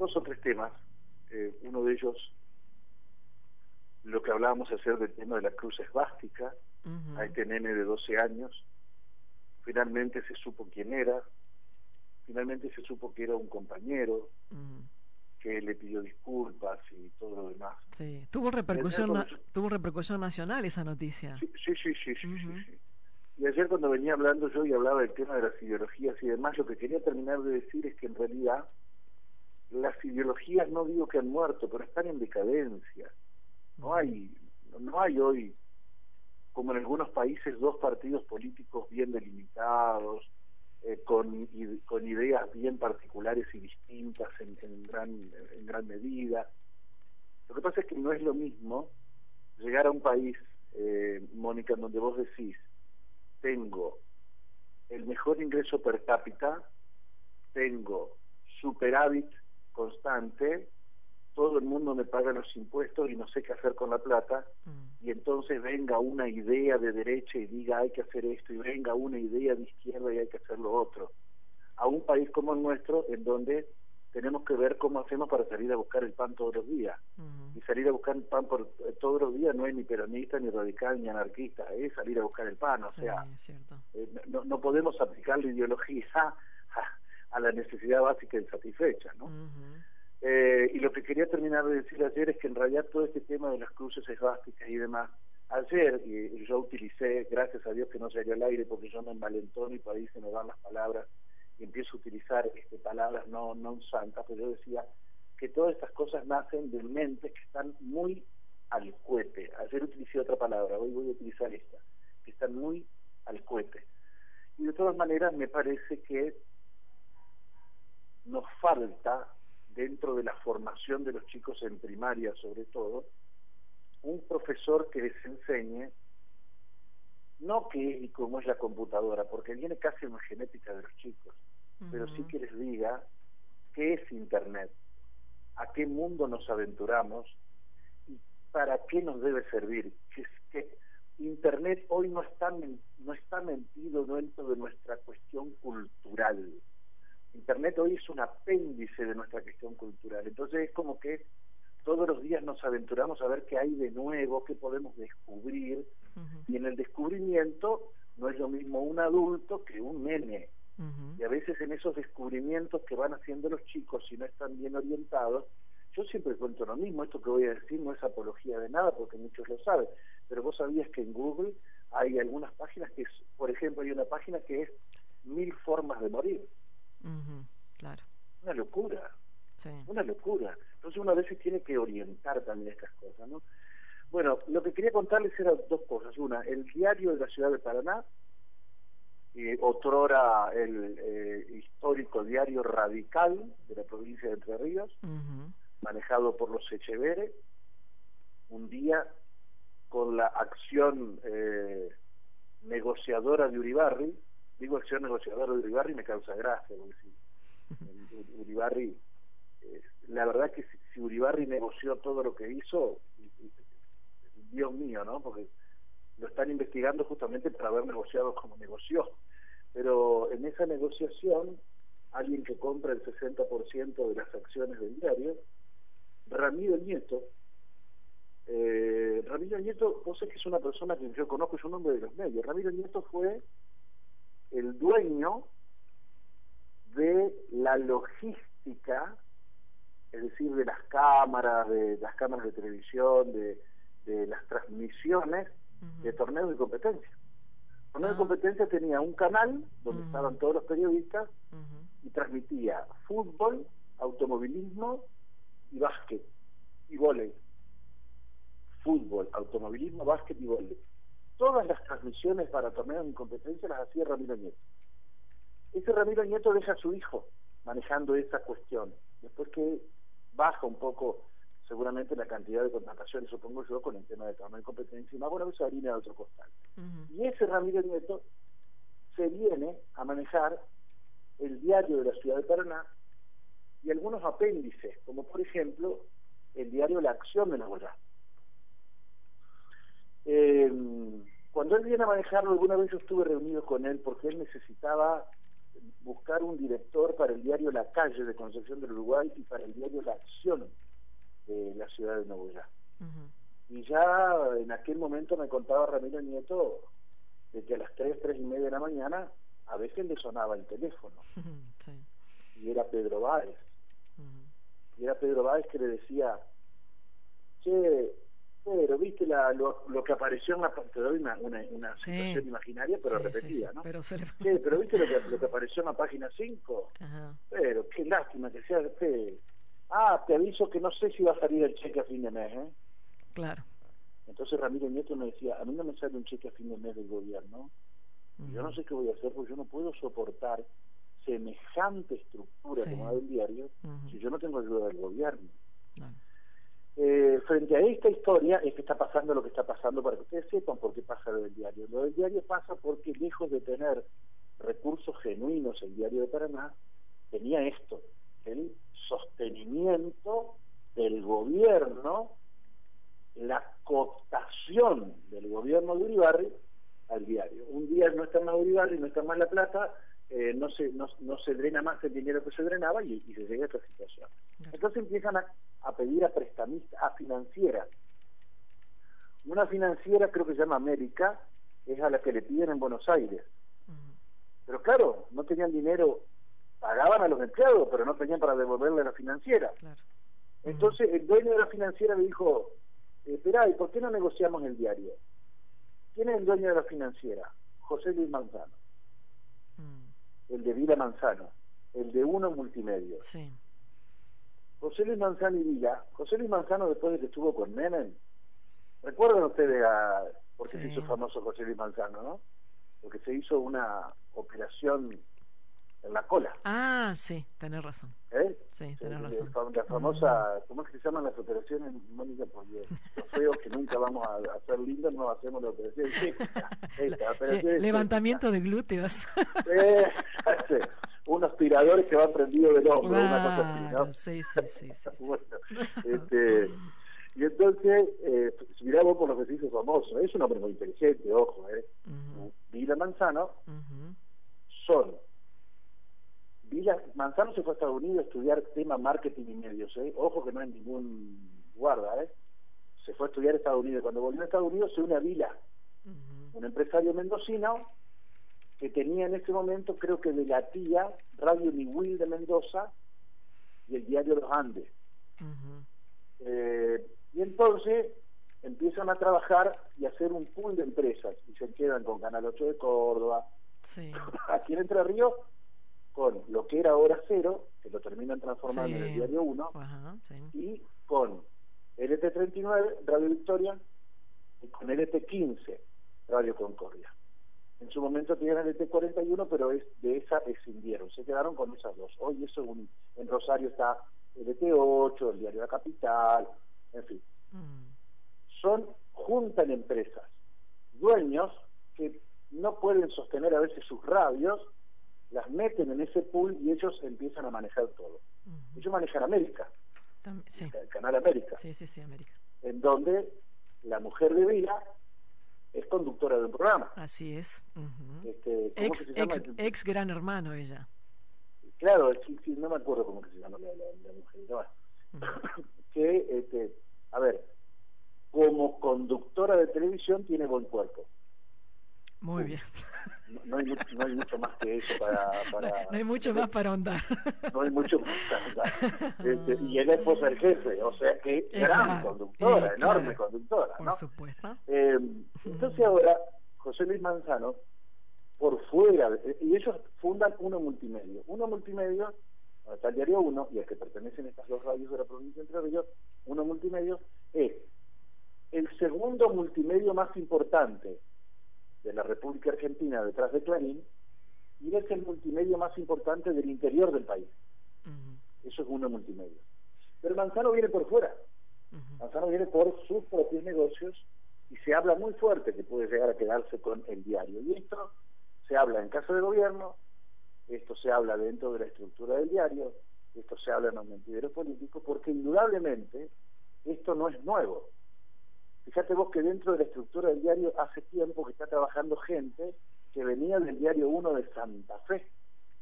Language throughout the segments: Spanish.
dos o tres temas. Uno de ellos, lo que hablábamos ayer del tema de la cruz esvástica, a este nene de 12 años. Finalmente se supo quién era, finalmente se supo que era un compañero, que le pidió disculpas y todo lo demás. Sí, tuvo repercusión nacional esa noticia. Sí. Y ayer cuando venía hablando yo y hablaba del tema de las ideologías y demás, lo que quería terminar de decir es que en realidad las ideologías, no digo que han muerto, pero están en decadencia. No hay hoy, como en algunos países, dos partidos políticos bien delimitados, con ideas bien particulares y distintas en gran medida. Lo que pasa es que no es lo mismo llegar a un país, Mónica, en donde vos decís, tengo el mejor ingreso per cápita, tengo superávit constante, todo el mundo me paga los impuestos y no sé qué hacer con la plata, y entonces venga una idea de derecha y diga hay que hacer esto, y venga una idea de izquierda y hay que hacer lo otro. A un país como el nuestro, en donde tenemos que ver cómo hacemos para salir a buscar el pan todos los días. Y salir a buscar el pan todos los días no es ni peronista, ni radical, ni anarquista, es salir a buscar el pan. O sea, no podemos aplicar la ideología a la necesidad básica insatisfecha, ¿no? Y lo que quería terminar de decir ayer es que en realidad todo este tema de las cruces esvásticas y demás, ayer yo utilicé, gracias a Dios que no salió al aire porque yo me envalentono y por ahí se me van las palabras y empiezo a utilizar palabras no santas, pero yo decía que todas estas cosas nacen de mentes que están muy al cohete. Ayer utilicé otra palabra, hoy voy a utilizar esta, que están muy al cohete. Y de todas maneras me parece que nos falta, dentro de la formación de los chicos en primaria sobre todo, un profesor que les enseñe, no qué es y cómo es la computadora, porque viene casi en la genética de los chicos, pero sí que les diga qué es Internet, a qué mundo nos aventuramos y para qué nos debe servir. Que Internet hoy no está metido dentro de nuestra cuestión cultural. Internet hoy es un apéndice de nuestra cuestión cultural. Entonces es como que todos los días nos aventuramos a ver qué hay de nuevo, qué podemos descubrir, y en el descubrimiento no es lo mismo un adulto que un nene. Y a veces en esos descubrimientos que van haciendo los chicos, si no están bien orientados, yo siempre cuento lo mismo, esto que voy a decir no es apología de nada, porque muchos lo saben, pero vos sabías que en Google hay algunas páginas que, por ejemplo, hay una página que es 1000 formas de morir. Claro. Una locura. Sí. Una locura. Entonces uno a veces tiene que orientar también estas cosas, ¿no? Bueno, lo que quería contarles eran dos cosas. Una, el diario de la ciudad de Paraná, otrora el histórico diario Radical de la provincia de Entre Ríos, manejado por los Echeverre, un día con la acción negociadora de Uribarri. Digo acción negociadora de Uribarri me causa gracia, porque si Uribarri, la verdad que si Uribarri negoció todo lo que hizo, Dios mío, ¿no? Porque lo están investigando justamente para haber negociado como negoció. Pero en esa negociación, alguien que compra el 60% de las acciones del diario, Ramiro Nieto, vos sabés que es una persona que yo conozco, es un hombre de los medios. Ramiro Nieto fue el dueño de la logística, es decir, de las cámaras de televisión, de las transmisiones de torneos de competencia. Torneo de competencia tenía un canal donde estaban todos los periodistas y transmitía fútbol, automovilismo y básquet y vóley. Fútbol, automovilismo, básquet y vóley. Todas las transmisiones para torneos de competencia las hacía Ramiro Nieto. Ese Ramiro Nieto deja a su hijo manejando esa cuestión. Después que baja un poco seguramente la cantidad de contrataciones, supongo yo, con el tema de torneo de competencia, y más bueno se harina de otro costal. Y ese Ramiro Nieto se viene a manejar el diario de la ciudad de Paraná y algunos apéndices, como por ejemplo el diario La Acción de Nagoya. Cuando él viene a manejarlo, alguna vez yo estuve reunido con él porque él necesitaba buscar un director para el diario La Calle de Concepción del Uruguay y para el diario La Acción de la ciudad de Nogoyá. Y ya en aquel momento me contaba Ramiro Nieto de que a las 3:30 de la mañana a veces le sonaba el teléfono. Sí. Y era Pedro Báez. Y era Pedro Báez que le decía, che, pero viste lo que apareció en la... Te doy una situación imaginaria, pero repetida, ¿no? Pero, che, pero viste lo que apareció en la página 5. Pero qué lástima que sea... te aviso que no sé si va a salir el cheque a fin de mes, ¿eh? Claro. Entonces Ramiro Nieto me decía, a mí no me sale un cheque a fin de mes del gobierno, y yo no sé qué voy a hacer porque yo no puedo soportar semejante estructura como la del diario si yo no tengo ayuda del gobierno. Frente a esta historia es que está pasando lo que está pasando, para que ustedes sepan por qué pasa lo del diario. Lo del diario pasa porque, lejos de tener recursos genuinos, el Diario de Paraná tenía esto, el sostenimiento del gobierno, la cooptación del gobierno de Uribarri al diario. Un día no está más Uribarri, no está más La Plata, no se drena más el dinero que se drenaba y se llega a esta situación. Entonces empiezan a pedir a prestamistas, a financieras. Una financiera, creo que se llama América, es a la que le piden en Buenos Aires. Pero claro, no tenían dinero, pagaban a los empleados, pero no tenían para devolverle a la financiera. Entonces el dueño de la financiera le dijo, esperá, ¿y por qué no negociamos el diario? ¿Quién es el dueño de la financiera? José Luis Manzano. El de Vila Manzano, el de Uno Multimedia. Sí. José Luis Manzano y Vila. José Luis Manzano, después de que estuvo con Menem, recuerdan ustedes por qué se hizo famoso José Luis Manzano, ¿no? Porque se hizo una operación en la cola. Ah, sí, tenés razón. Sí, tenés razón. La famosa, ¿cómo es que se llaman las operaciones, Mónica? Porque los feos que nunca vamos a hacer lindos no hacemos la operación. Levantamiento de glúteos. Un aspirador que va prendido del hombro, una cosa así, ¿no? Sí. Bueno, y entonces, mirá vos por lo que se hizo famoso, es un hombre muy inteligente, ojo, Vila Manzano, Vila Manzano se fue a Estados Unidos a estudiar tema marketing y medios, ojo que no hay ningún guarda, se fue a estudiar a Estados Unidos. Cuando volvió a Estados Unidos se une a Vila, un empresario mendocino que tenía en ese momento, creo que de la tía, Radio Niwil de Mendoza y el diario Los Andes. Y entonces empiezan a trabajar y a hacer un pool de empresas y se quedan con Canal 8 de Córdoba, aquí en Entre Ríos, con lo que era Hora Cero, que lo terminan transformando en el Diario 1, y con LT39, Radio Victoria, y con LT15, Radio Concordia. En su momento tenían LT41, pero de esa escindieron, se quedaron con esas dos. Hoy eso en Rosario está LT8, el Diario La Capital, en fin. Juntan empresas, dueños que no pueden sostener a veces sus radios, las meten en ese pool y ellos empiezan a manejar todo. Ellos manejan América, el canal América, América, en donde la mujer de Vila es conductora de un programa. Así es. Ex Gran Hermano ella. Claro, sí, no me acuerdo cómo que se llama la mujer. No, que, a ver, como conductora de televisión tiene buen cuerpo. Muy bien. No hay mucho más que eso para no hay mucho más para ahondar. No hay mucho más para ahondar. Y es la esposa del jefe, o sea que gran conductora, enorme conductora, ¿no? Por supuesto. Entonces ahora, José Luis Manzano, por fuera, y ellos fundan Uno Multimedia. Uno Multimedia, donde está el Diario 1, y al que pertenecen estas dos radios de la provincia de Entre Ríos, Uno Multimedia es el segundo multimedio más importante de la República Argentina detrás de Clarín, y es el multimedio más importante del interior del país. Eso es Uno Multimedia. Pero Manzano viene por fuera. Manzano viene por sus propios negocios y se habla muy fuerte que puede llegar a quedarse con el diario. Y esto se habla en casa de gobierno, esto se habla dentro de la estructura del diario, esto se habla en los mentideros políticos, porque indudablemente esto no es nuevo. Fíjate vos que dentro de la estructura del diario hace tiempo que está trabajando gente que venía del Diario 1 de Santa Fe.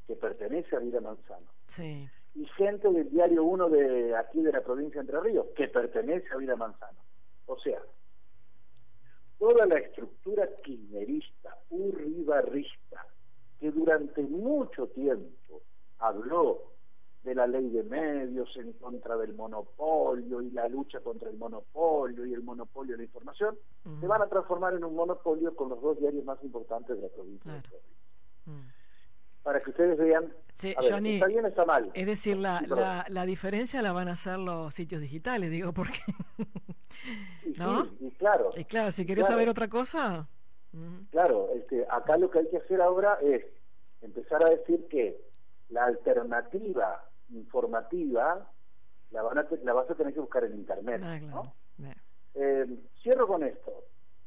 que pertenece a Vila Manzano, Sí. y gente del diario 1 de aquí de la provincia de Entre Ríos, que pertenece a Vila Manzano. O sea, toda la estructura kirchnerista, urribarrista, que durante mucho tiempo habló de la ley de medios en contra del monopolio y la lucha contra el monopolio y el monopolio de la información, se van a transformar en un monopolio con los dos diarios más importantes de la provincia de Entre Ríos. Para que ustedes vean, Sí, a ver, Johnny, está bien o está mal. es decir, Sí, la diferencia la van a hacer los sitios digitales, digo, porque... ¿no? Sí, y claro. Y claro, si querés saber otra cosa... Claro, acá lo que hay que hacer ahora es empezar a decir que la alternativa informativa la vas a tener que buscar en internet, claro. ¿no? Cierro con esto.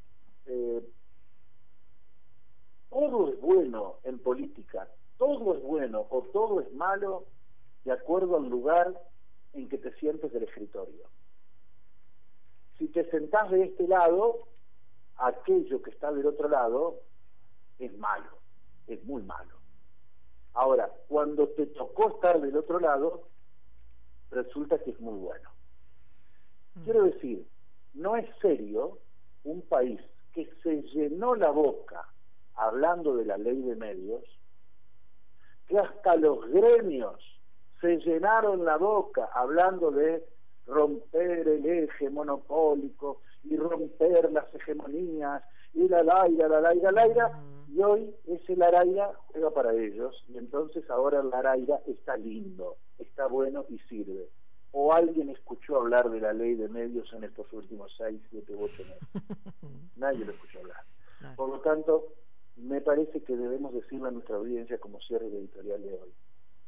Todo es bueno en política, todo es bueno o todo es malo de acuerdo al lugar en que te sientes del escritorio. Si te sentás de este lado, aquello que está del otro lado es malo, es muy malo. Ahora, cuando te tocó estar del otro lado, resulta que es muy bueno. Quiero decir, no es serio un país que se llenó la boca hablando de la ley de medios, que hasta los gremios se llenaron la boca hablando de romper el eje monopólico y romper las hegemonías y la laira, y hoy ese laraira juega para ellos, y entonces ahora el laraira está lindo, está bueno y sirve. ¿O alguien escuchó hablar de la ley de medios en estos últimos 6, 7, 8 meses? Nadie lo escuchó hablar. Por lo tanto, me parece que debemos decirle a nuestra audiencia como cierre de editorial de hoy: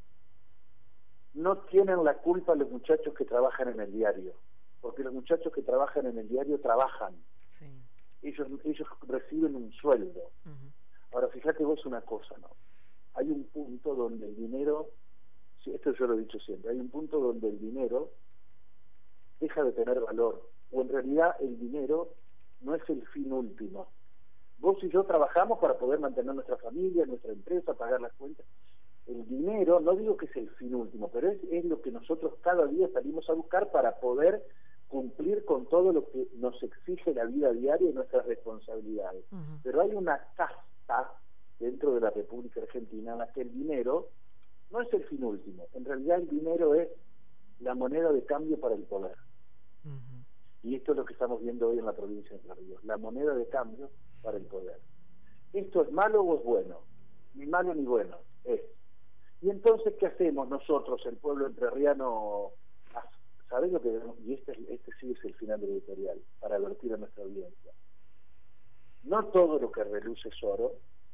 no tienen la culpa los muchachos que trabajan en el diario, porque los muchachos que trabajan en el diario trabajan. Sí. Ellos reciben un sueldo. Ahora, fíjate vos una cosa, ¿no? Hay un punto donde el dinero, esto yo lo he dicho siempre, hay un punto donde el dinero deja de tener valor, o en realidad el dinero no es el fin último. Vos y yo trabajamos para poder mantener nuestra familia, nuestra empresa, pagar las cuentas. El dinero, no digo que es el fin último, pero es lo que nosotros cada día salimos a buscar para poder cumplir con todo lo que nos exige la vida diaria y nuestras responsabilidades. Pero hay una casta dentro de la República Argentina en la que el dinero no es el fin último. En realidad el dinero es la moneda de cambio para el poder. Y esto es lo que estamos viendo hoy en la provincia de Entre Ríos, la moneda de cambio para el poder. ¿Esto es malo o es bueno? Ni malo ni bueno, es. Y entonces, ¿qué hacemos nosotros, el pueblo entrerriano? ¿Sabés lo que debemos? Y este sí es el final del editorial, para advertir a nuestra audiencia. No todo lo que reluce es oro.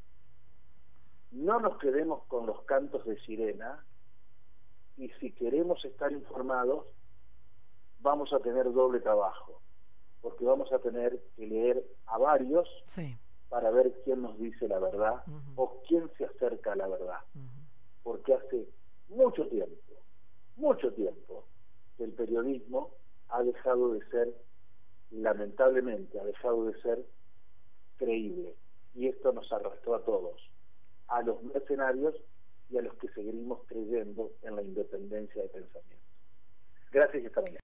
No nos quedemos con los cantos de sirena, y si queremos estar informados, vamos a tener doble trabajo, porque vamos a tener que leer a varios para ver quién nos dice la verdad o quién se acerca a la verdad. Porque hace mucho tiempo, que el periodismo ha dejado de ser, lamentablemente, ha dejado de ser creíble. Y esto nos arrastró a todos, a los mercenarios y a los que seguimos creyendo en la independencia de pensamiento. Gracias y hasta mañana.